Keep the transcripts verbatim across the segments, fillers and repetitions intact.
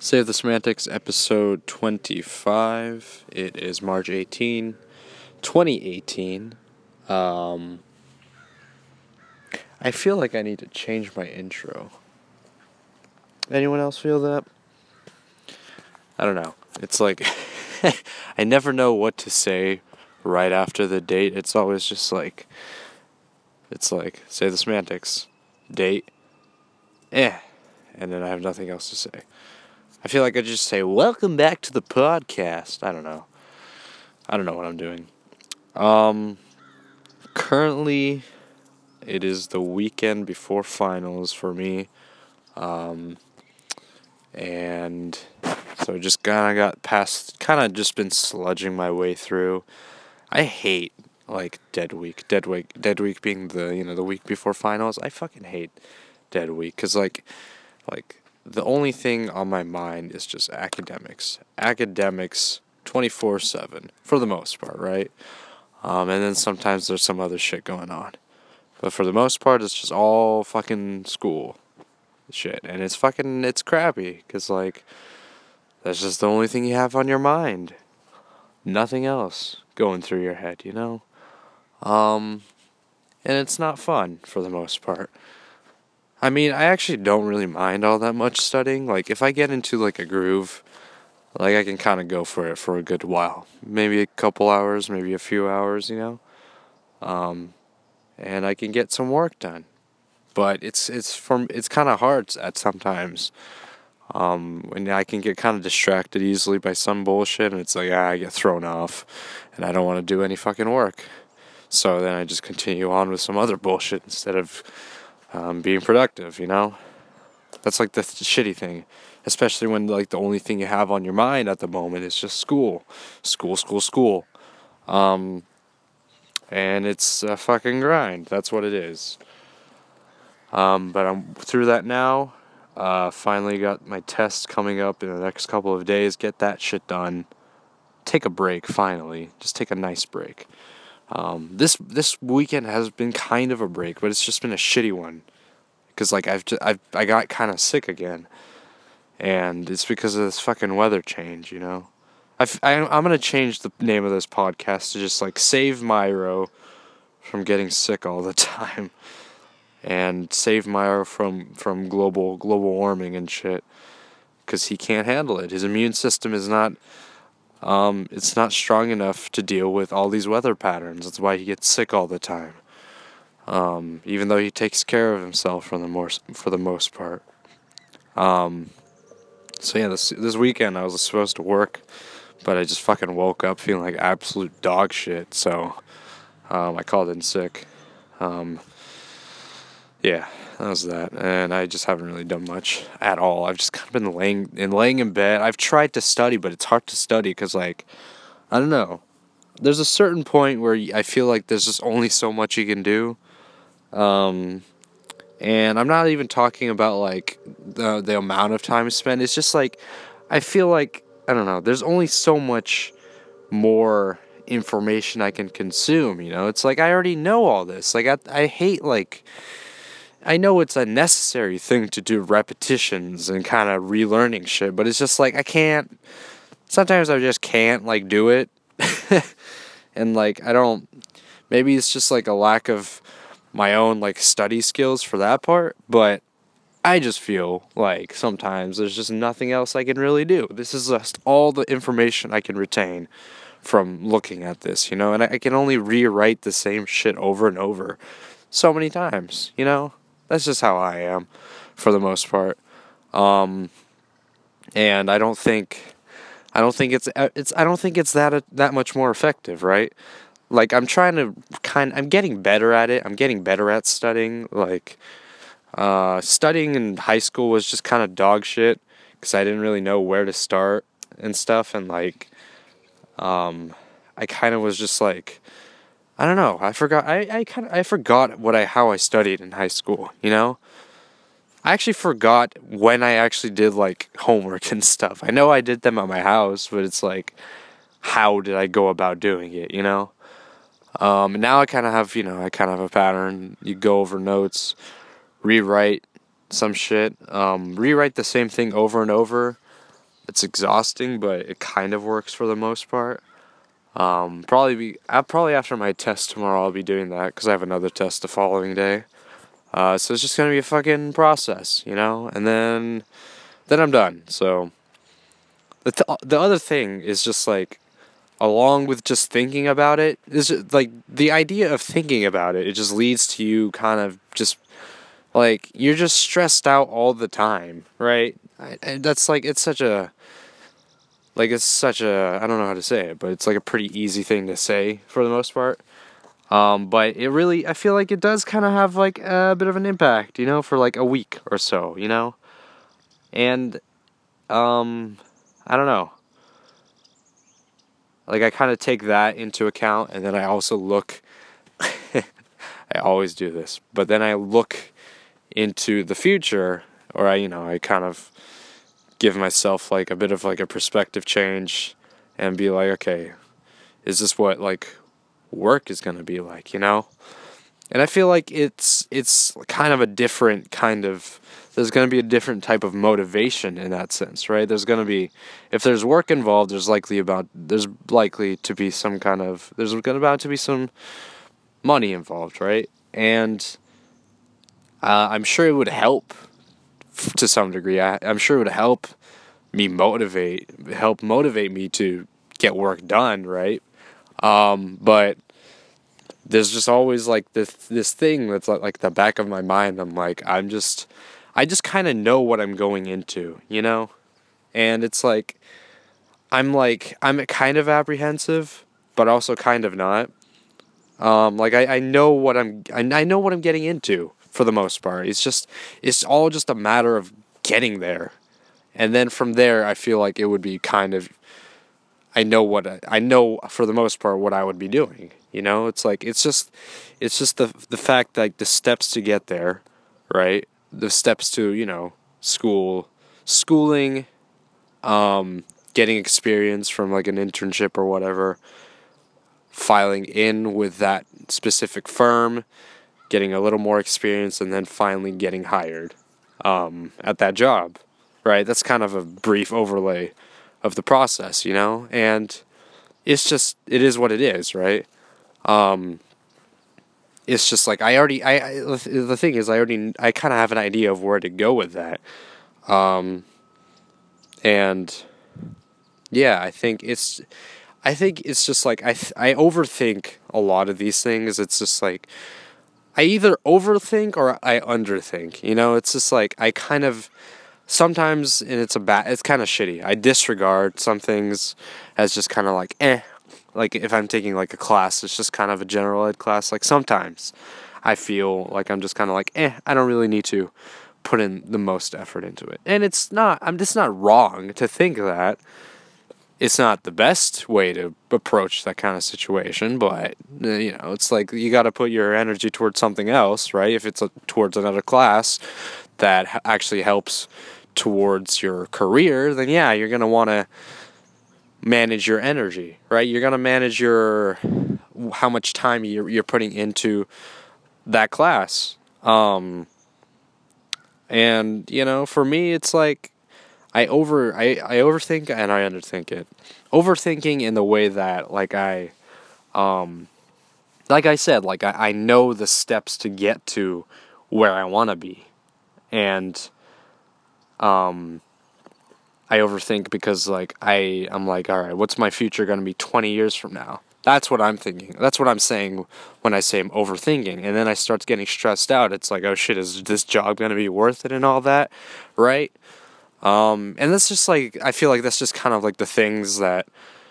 Save the Semantics, episode twenty-five. It is March eighteenth, twenty eighteen. Um, I feel like I need to change my intro. Anyone else feel that? I don't know. It's like, I never know what to say right after the date. It's always just like, it's like, Save the Semantics, date, eh, and then I have nothing else to say. I feel like I just say, welcome back to the podcast. I don't know. I don't know what I'm doing. Um, currently, it is the weekend before finals for me. Um, and so just kind of got past, kind of just been sludging my way through. I hate, like, dead week. Dead week, dead week being the, you know, the week before finals. I fucking hate dead week. Because, like, like, the only thing on my mind is just academics. Academics twenty-four seven, for the most part, right? Um, and then sometimes there's some other shit going on. But for the most part, it's just all fucking school shit. And it's fucking, it's crappy. Because, like, that's just the only thing you have on your mind. Nothing else going through your head, you know? Um, and it's not fun, for the most part. I mean, I actually don't really mind all that much studying. Like, if I get into, like, a groove, like, I can kind of go for it for a good while. Maybe a couple hours, maybe a few hours, you know? Um, and I can get some work done. But it's it's from it's kind of hard at sometimes. Um, when I can get kind of distracted easily by some bullshit, and it's like, ah, I get thrown off, and I don't want to do any fucking work. So then I just continue on with some other bullshit instead of um, being productive, you know? That's like the th- shitty thing. Especially when, like, the only thing you have on your mind at the moment is just school. School, school, school. Um, and it's a fucking grind. That's what it is. Um, but I'm through that now. Uh, finally got my test coming up in the next couple of days. Get that shit done. Take a break, finally. Just take a nice break. Um, this this weekend has been kind of a break, but it's just been a shitty one. Because, like, I've, just, I've I got kind of sick again. And it's because of this fucking weather change, you know? I've, I, I'm going to change the name of this podcast to just, like, Save Myro from getting sick all the time. And save Myro from, from global global warming and shit. Because he can't handle it. His immune system is not... Um, it's not strong enough to deal with all these weather patterns. That's why he gets sick all the time. Um, even though he takes care of himself for the more for the most part. Um, so yeah, this this weekend I was supposed to work, but I just fucking woke up feeling like absolute dog shit. So um, I called in sick. Um, yeah, that was that, and I just haven't really done much at all. I've just kind of been laying and laying in bed. I've tried to study, but it's hard to study because, like, I don't know. There's a certain point where I feel like there's just only so much you can do. Um, and I'm not even talking about, like, the the amount of time spent. It's just, like, I feel like, I don't know, there's only so much more information I can consume, you know? It's like, I already know all this. Like, I, I hate, like, I know it's a necessary thing to do repetitions and kind of relearning shit, but it's just, like, I can't, sometimes I just can't, like, do it. And, like, I don't, maybe it's just, like, a lack of my own, like, study skills for that part, but I just feel like sometimes there's just nothing else I can really do. This is just all the information I can retain from looking at this, you know, and I can only rewrite the same shit over and over so many times, you know? That's just how I am for the most part. Um, and I don't think I don't think it's it's I don't think it's that that much more effective, right? Like, I'm trying to kind I'm getting better at it. I'm getting better at studying. Like, uh, studying in high school was just kind of dog shit because I didn't really know where to start and stuff. And, like, um, I kind of was just like, I don't know. I forgot. I, I kind of I forgot what I how I studied in high school. You know, I actually forgot when I actually did, like, homework and stuff. I know I did them at my house, but it's like, how did I go about doing it? You know. Um, now I kind of have, you know, I kind of have a pattern. You go over notes, rewrite some shit, um, rewrite the same thing over and over. It's exhausting, but it kind of works for the most part. Um, probably be I'll probably after my test tomorrow I'll be doing that because I have another test the following day. Uh, so it's just gonna be a fucking process, you know, and then then I'm done. So the th- the other thing is just like along with just thinking about it is just, like the idea of thinking about it. It just leads to you kind of just like you're just stressed out all the time, right? I, and that's like it's such a like it's such a I don't know how to say it, but it's like a pretty easy thing to say for the most part. Um, but it really I feel like it does kind of have like a bit of an impact, you know, for like a week or so, you know, and um, I don't know. Like I kind of take that into account, and then I also look. I always do this, but then I look into the future, or I, you know, I kind of give myself like a bit of like a perspective change, and be like, okay, is this what like work is gonna be like, you know? And I feel like it's it's kind of a different kind of there's going to be a different type of motivation in that sense, right? There's going to be if there's work involved, there's likely about there's likely to be some kind of there's going to about to be some money involved, right? And uh, I'm sure it would help f- to some degree. I, I'm sure it would help me motivate help motivate me to get work done, right? Um, but there's just always like this this thing that's like, like the back of my mind. I'm like I'm just I just kind of know what I'm going into, you know? And it's like I'm like I'm kind of apprehensive, but also kind of not. Um like I, I know what I'm I, I know what I'm getting into for the most part. It's just it's all just a matter of getting there. And then from there I feel like it would be kind of I know what I, I know for the most part what I would be doing. You know, it's like it's just it's just the the fact that like, the steps to get there, right? The steps to you know school, schooling, um, getting experience from like an internship or whatever, filing in with that specific firm, getting a little more experience, and then finally getting hired um, at that job, right? That's kind of a brief overlay of the process, you know, and it's just it is what it is, right? Um, it's just like I already I, I the thing is I already I kind of have an idea of where to go with that, um, and yeah, I think it's I think it's just like I th- I overthink a lot of these things. It's just like I either overthink or I underthink. You know, it's just like I kind of sometimes and it's a bad it's kind of shitty. I disregard some things as just kind of like eh. Like if I'm taking like a class, it's just kind of a general ed class. Like sometimes I feel like I'm just kind of like eh. I don't really need to put in the most effort into it. And it's not. I'm just not wrong to think that. It's not the best way to approach that kind of situation, but uh, you know, it's like you got to put your energy towards something else, right? If it's a, towards another class that h- actually helps towards your career, then yeah, you're gonna want to manage your energy, right? You're gonna manage your how much time you're you're putting into that class, um, and you know, for me, it's like I over I, I overthink and I underthink it. Overthinking in the way that like I um like I said, like I, I know the steps to get to where I wanna be. And um I overthink because like I I'm like, all right, what's my future gonna be twenty years from now? That's what I'm thinking. That's what I'm saying when I say I'm overthinking. And then I start getting stressed out. It's like, oh shit, is this job gonna be worth it and all that? Right? Um, and that's just like I feel like that's just kind of like the things that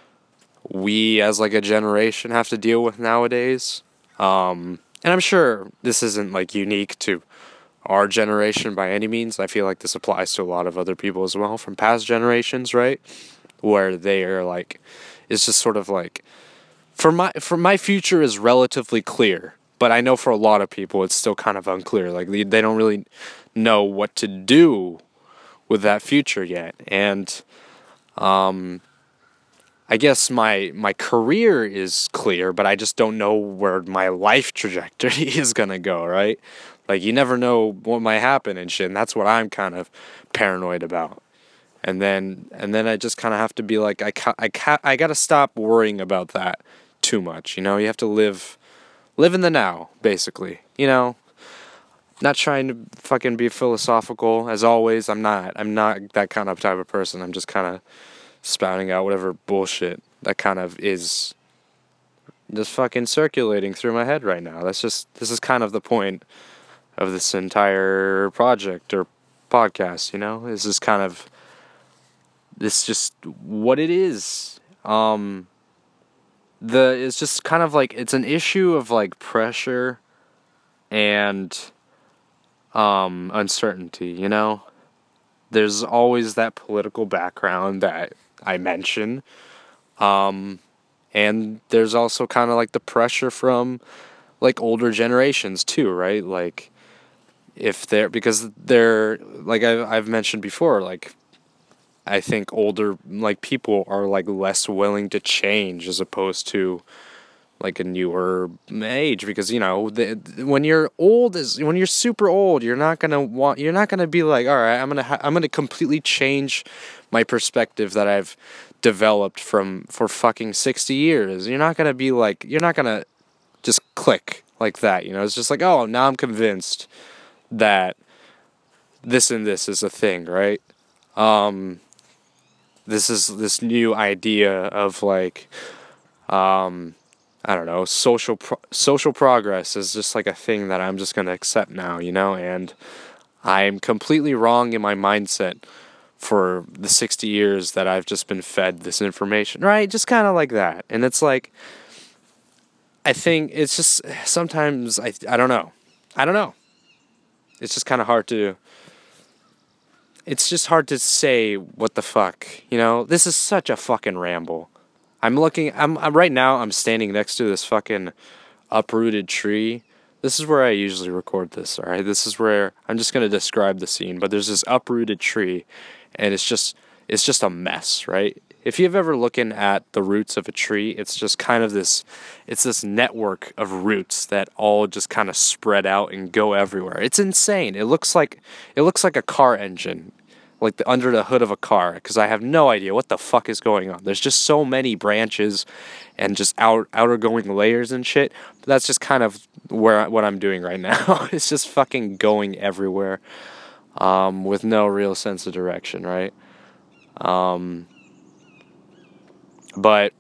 we as like a generation have to deal with nowadays. Um, and I'm sure this isn't like unique to our generation by any means. I feel like this applies to a lot of other people as well from past generations, right? Where they are like it's just sort of like for my for my future is relatively clear, but I know for a lot of people it's still kind of unclear. Like they, they don't really know what to do with that future yet. And um, I guess my my career is clear, but I just don't know where my life trajectory is gonna go, right? Like you never know what might happen and shit, and that's what I'm kind of paranoid about. And then and then I just kind of have to be like, I ca- I ca- I got to stop worrying about that too much, you know? You have to live live in the now, basically. You know, not trying to fucking be philosophical as always. I'm not. I'm not that kind of type of person. I'm just kind of spouting out whatever bullshit that kind of is just fucking circulating through my head right now. That's just this is kind of the point of this entire project or podcast, you know? This is kind of this just what it is. Um the it's just kind of like it's an issue of like pressure and um uncertainty, you know? There's always that political background that I mention. Um and there's also kind of like the pressure from like older generations too, right? Like if they're because they're like I've I've mentioned before, like I think older like people are like less willing to change as opposed to like a newer age, because you know the, when you're old is when you're super old, you're not gonna want you're not gonna be like, all right, I'm gonna ha- I'm gonna completely change my perspective that I've developed from for fucking sixty years. You're not gonna be like you're not gonna just click like that, you know? It's just like, oh, now I'm convinced that this and this is a thing, right? Um, this is this new idea of like, um, I don't know, social pro- social progress is just like a thing that I'm just gonna accept now, you know? And I'm completely wrong in my mindset for the sixty years that I've just been fed this information, right? Just kind of like that. And it's like, I think it's just sometimes I I don't know. I don't know. It's just kind of hard to it's just hard to say what the fuck, you know? This is such a fucking ramble. I'm looking I'm, I'm right now I'm standing next to this fucking uprooted tree. This is where I usually record this, all right? This is where I'm just going to describe the scene, but there's this uprooted tree and it's just it's just a mess, right? If you've ever looking at the roots of a tree, it's just kind of this it's this network of roots that all just kind of spread out and go everywhere. It's insane. It looks like it looks like a car engine, like the under the hood of a car, because I have no idea what the fuck is going on. There's just so many branches and just out outer going layers and shit. But that's just kind of where what I'm doing right now. It's just fucking going everywhere, um, with no real sense of direction, right? Um, but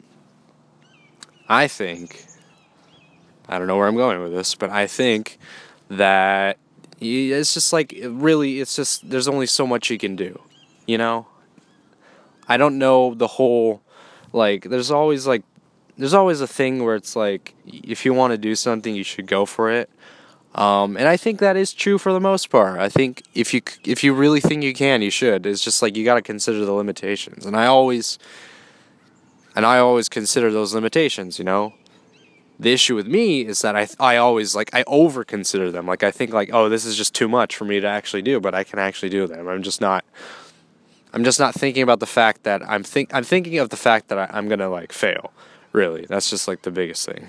I think I don't know where I'm going with this, but I think that it's just like really, it's just there's only so much you can do, you know. I don't know the whole like. There's always like there's always a thing where it's like if you want to do something, you should go for it. Um, and I think that is true for the most part. I think if you if you really think you can, you should. It's just like you got to consider the limitations, and I always and I always consider those limitations. You know, the issue with me is that I I always like I over consider them. Like I think like, oh, this is just too much for me to actually do, but I can actually do them. I'm just not. I'm just not thinking about the fact that I'm think I'm thinking of the fact that I, I'm gonna like fail. Really, that's just like the biggest thing.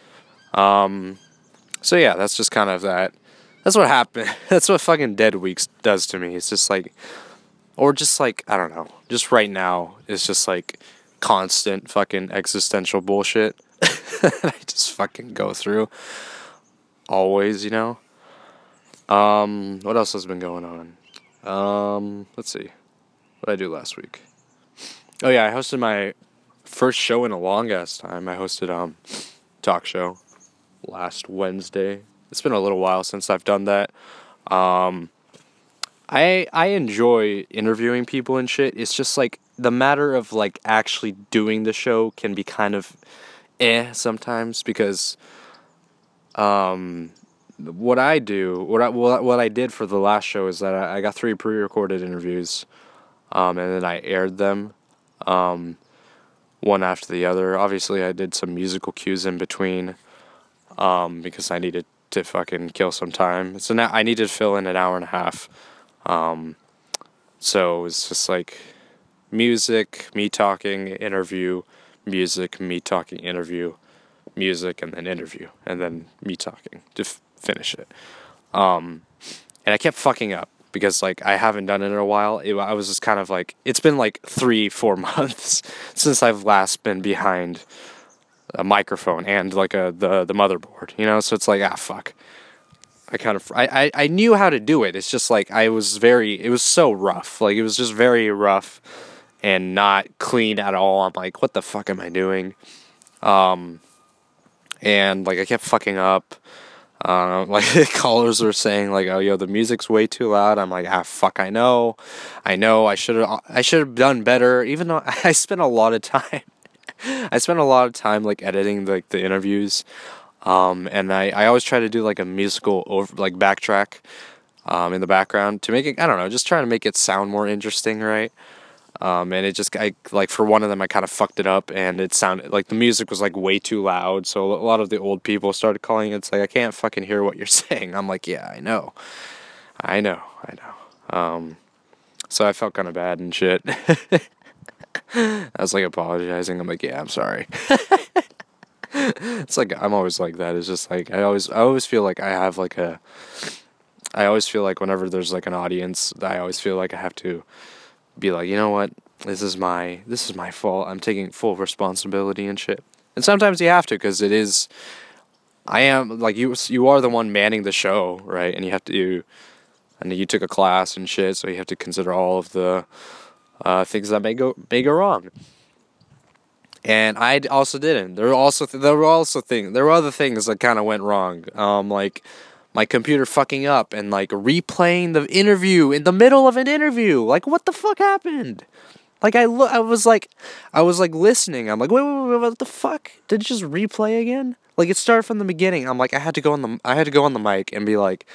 Um, so yeah, that's just kind of that. That's what happened. That's what fucking Dead Weeks does to me. It's just like, or just like I don't know. Just right now, it's just like constant fucking existential bullshit that I just fucking go through. Always, you know. Um, what else has been going on? Um, let's see. What did I do last week? Oh yeah, I hosted my first show in a long ass time. I hosted um talk show last Wednesday. It's been a little while since I've done that. Um, I I enjoy interviewing people and shit. It's just like the matter of like actually doing the show can be kind of eh sometimes because um what I do what I what, what I did for the last show is that I, I got three pre-recorded interviews, um and then I aired them. Um, one after the other. Obviously, I did some musical cues in between, um, because I needed to fucking kill some time. So now I needed to fill in an hour and a half. Um, so it's just like music, me talking, interview, music, me talking, interview, music, and then interview, and then me talking to f- finish it. Um, and I kept fucking up because like I haven't done it in a while. It, I was just kind of like, it's been like three, four months since I've last been behind a microphone and like a the the motherboard, you know. So it's like, ah, fuck. I kind of I, I I knew how to do it. It's just like I was very. It was so rough. Like it was just very rough and not clean at all. I'm like, what the fuck am I doing? Um, and like I kept fucking up. Uh, like callers were saying like, oh yo, the music's way too loud. I'm like, ah, fuck, I know, I know, I should have, I should have done better. Even though I spent a lot of time, I spent a lot of time like editing like the interviews, um, and I, I always try to do like a musical over like backtrack, um, in the background to make it, I don't know, just trying to make it sound more interesting, right? Um, and it just, I, like, for one of them, I kind of fucked it up, and it sounded, like, the music was, like, way too loud, so a lot of the old people started calling, it's like, I can't fucking hear what you're saying. I'm like, yeah, I know. I know, I know. Um, so I felt kind of bad and shit. I was, like, apologizing. I'm like, yeah, I'm sorry. It's like, I'm always like that. It's just, like, I always, I always feel like I have, like, a, I always feel like whenever there's, like, an audience, I always feel like I have to be like, you know what, this is my this is my fault. I'm taking full responsibility and shit. And sometimes you have to, because it is, I am like you you are the one manning the show, right? And you have to, and you took a class and shit, so you have to consider all of the uh, things that may go may go wrong. And I also didn't. There were also th- there were also things there were other things that kind of went wrong. Um, like my computer fucking up and like replaying the interview in the middle of an interview. Like, what the fuck happened? Like I lo- I was like, I was like listening. I'm like, wait, wait, wait, what the fuck? Did it just replay again? Like it started from the beginning. I'm like, I had to go on the, I had to go on the mic and be like,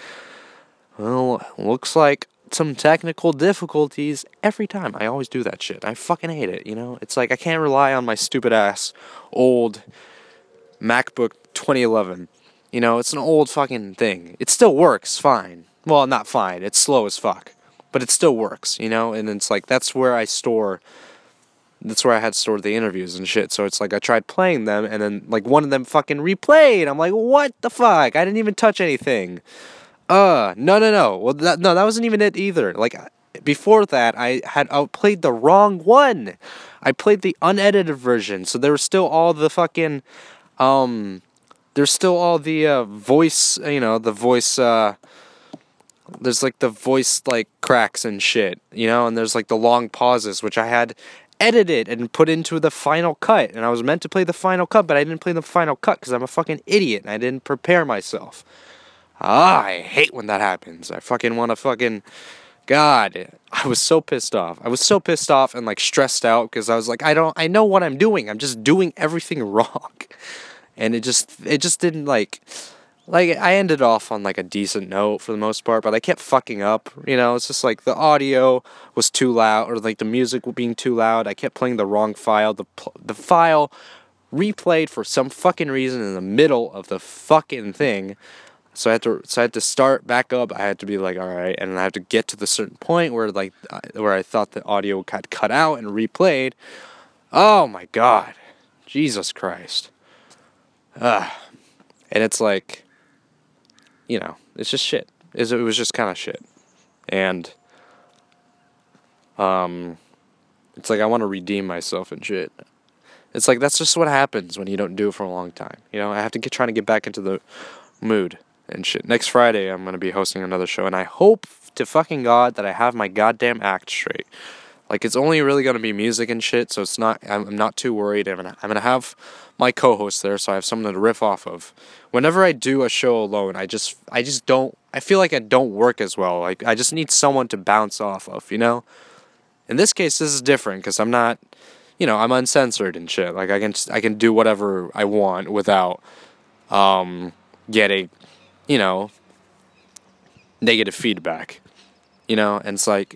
well, looks like some technical difficulties every time. I always do that shit. I fucking hate it. You know, it's like I can't rely on my stupid ass old MacBook twenty eleven. You know, it's an old fucking thing. It still works fine. Well, not fine. It's slow as fuck. But it still works, you know? And it's like, that's where I store, that's where I had stored the interviews and shit. So it's like, I tried playing them, and then, like, one of them fucking replayed. I'm like, what the fuck? I didn't even touch anything. Uh, no, no, no. Well, that, no, that wasn't even it either. Like, before that, I had outplayed the wrong one. I played the unedited version. So there was still all the fucking, um... There's still all the uh, voice, you know, the voice, uh, there's like the voice, like, cracks and shit, you know, and there's like the long pauses, which I had edited and put into the final cut, and I was meant to play the final cut, but I didn't play the final cut because I'm a fucking idiot, and I didn't prepare myself. Ah, I hate when that happens. I fucking want to fucking, God, I was so pissed off. I was so pissed off and, like, stressed out because I was like, I don't, I know what I'm doing. I'm just doing everything wrong. And it just, it just didn't, like, like, I ended off on, like, a decent note for the most part, but I kept fucking up, you know, it's just, like, the audio was too loud, or, like, the music being too loud, I kept playing the wrong file, the, the file replayed for some fucking reason in the middle of the fucking thing, so I had to, so I had to start back up, I had to be like, alright, and I had to get to the certain point where, like, where I thought the audio got cut out and replayed. Oh my god, Jesus Christ. Ah, and it's like, you know, it's just shit. It was just kind of shit, and um, it's like I want to redeem myself and shit. It's like that's just what happens when you don't do it for a long time. You know, I have to get trying to get back into the mood and shit. Next Friday, I'm gonna be hosting another show, and I hope to fucking God that I have my goddamn act straight. Like, it's only really gonna be music and shit, so it's not, I'm, I'm not too worried. I'm gonna, I'm gonna have my co-host there, so I have someone to riff off of. Whenever I do a show alone, I just, I just don't, I feel like I don't work as well. Like, I just need someone to bounce off of, you know? In this case, this is different, because I'm not, you know, I'm uncensored and shit. Like, I can, I can do whatever I want without, um, getting, you know, negative feedback, you know? And it's like,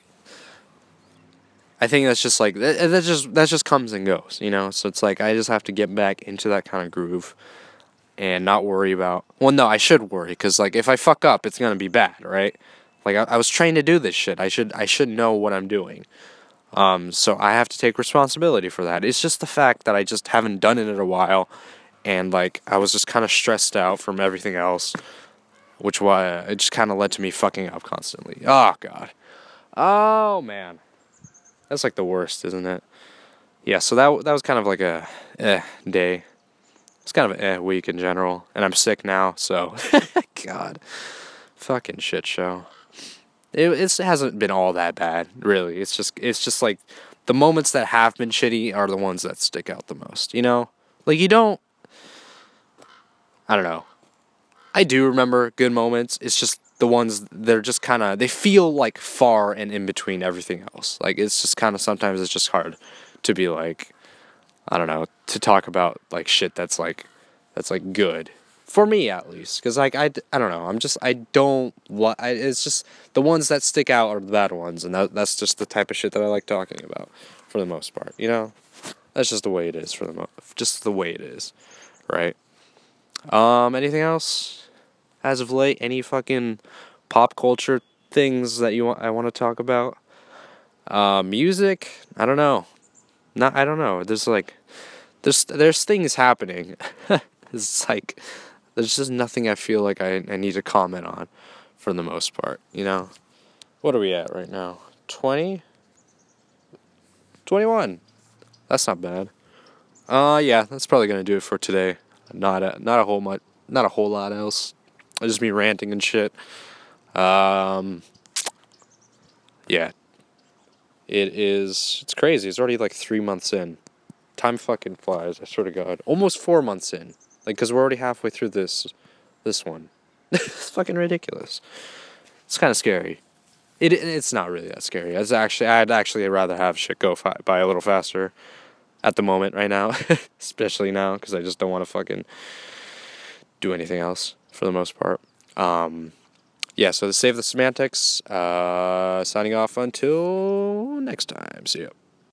I think that's just like, that, that just that just comes and goes, you know? So it's like, I just have to get back into that kind of groove and not worry about, well, no, I should worry, because, like, if I fuck up, it's gonna be bad, right? Like, I, I was trained to do this shit. I should, I should know what I'm doing. Um, so I have to take responsibility for that. It's just the fact that I just haven't done it in a while, and, like, I was just kind of stressed out from everything else. which why it just kind of led to me fucking up constantly. Oh god. Oh man. That's like the worst, isn't it? Yeah, so that that was kind of like a eh day. It's kind of an eh week in general, and I'm sick now, so god. Fucking shit show. It it's, it hasn't been all that bad, really. It's just it's just like the moments that have been shitty are the ones that stick out the most, you know? Like you don't I don't know. I do remember good moments. It's just the ones they're just kind of they feel like far and in between everything else. Like it's just kind of sometimes it's just hard to be like I don't know, to talk about like shit that's like that's like good for me at least cuz like I, I don't know, I'm just I don't li- I, it's just the ones that stick out are the bad ones and that that's just the type of shit that I like talking about for the most part, you know? That's just the way it is for the mo- just the way it is, right? Um anything else as of late? Any fucking pop culture things that you want I want to talk about? Uh music? I don't know. Not I don't know. There's like There's there's things happening. It's like there's just nothing I feel like I, I need to comment on for the most part, you know? What are we at right now? twenty? twenty-one. That's not bad. Uh yeah, that's probably going to do it for today. Not a, not a whole much not a whole lot else. I just me ranting and shit. Um yeah. It is it's crazy. It's already like three months in. Time fucking flies, I swear to God. Almost four months in. Like, because we're already halfway through this this one. It's fucking ridiculous. It's kind of scary. It It's not really that scary. It's actually, I'd actually rather have shit go fi- by a little faster at the moment right now. Especially now, because I just don't want to fucking do anything else for the most part. Um, yeah, so to save the semantics, uh, signing off until next time. See ya.